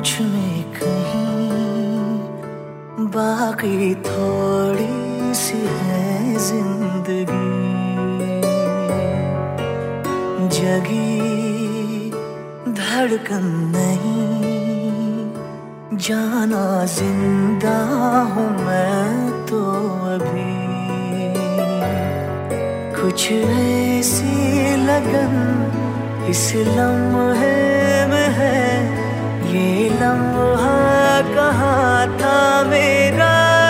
मुझ में कहीं बाकी थोड़ी सी है जिंदगी, जगी धड़कन नहीं, जाना जिंदा हूँ मैं तो अभी। कुछ ऐसी लगन इस लम्हे में है, ये लम्हा कहाँ था मेरा,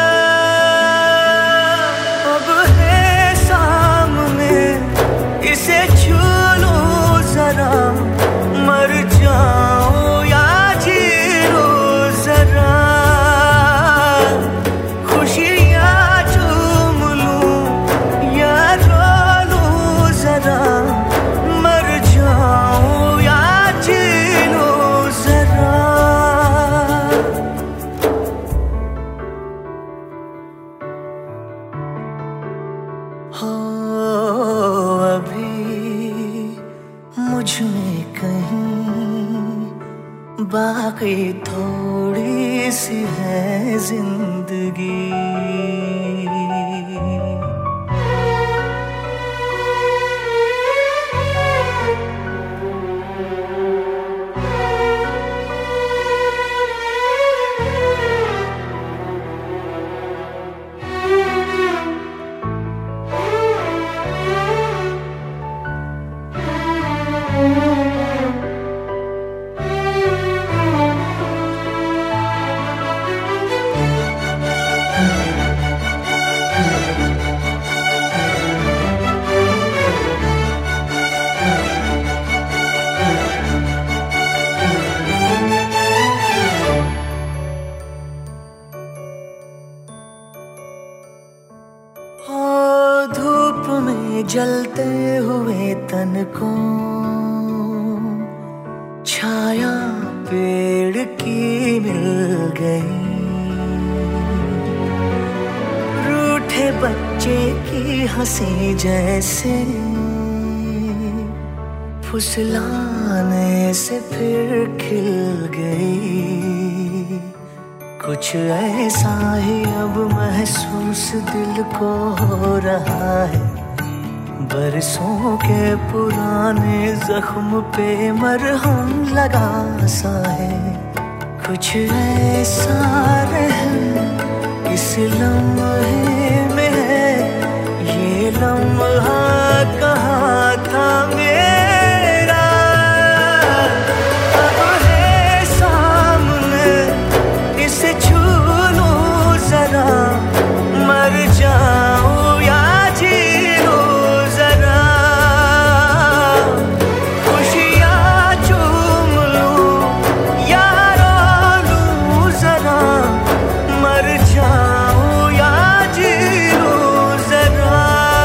अब है सामने, इसे छू लूं जरा, मर जाऊं या जी लूं जरा, खुशियाँ चूम लूं या रो लूं जरा, मर जाऊं या जी लूं जरा। हो अभी मुझ में कहीं बाकी थोड़ी सी है जिंदगी। धूप में जलते हुए तन को छाया पेड़ की मिल गई, रूठे बच्चे की हंसी जैसे फुसलाने से फिर खिल गई। कुछ ऐसा ही अब महसूस दिल को हो रहा है, बरसों के पुराने जख्म पे मरहम लगा सा है। कुछ ऐसा रहम इस लम्हे में है, ये लम्हा कहाँ था मेरा, अब है सामने, इसे छू लूं जरा, मर जाऊं या जी लूं जरा, खुशियाँ चूम लूं या रो लूं जरा, मर जाऊं या जी लूं जरा।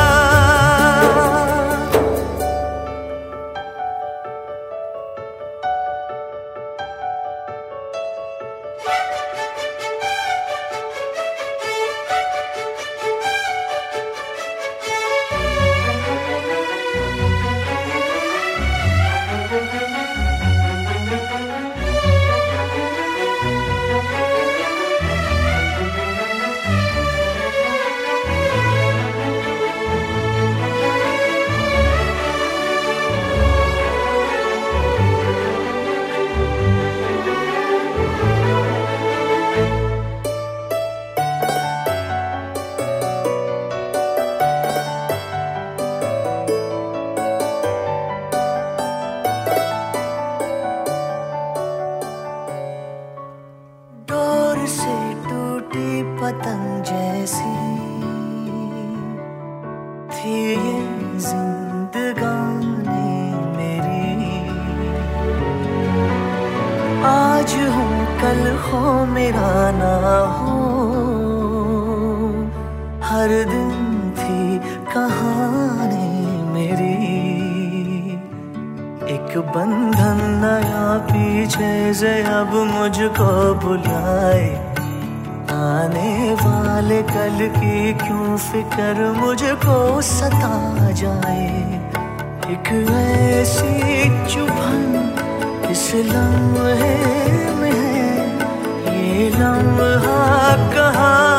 से टूटी पतंग जैसी थी ये जिंदगानी मेरी, आज हूँ कल हो मेरा ना हो, हर दिन थी कहानी मेरी। एक बंधन नया पीछे से अब मुझको बुलाए, आने वाले कल की क्यों फिक्र मुझको सता जाए। एक ऐसी चुभन इस लम्हे में है, ये लम्हा कहाँ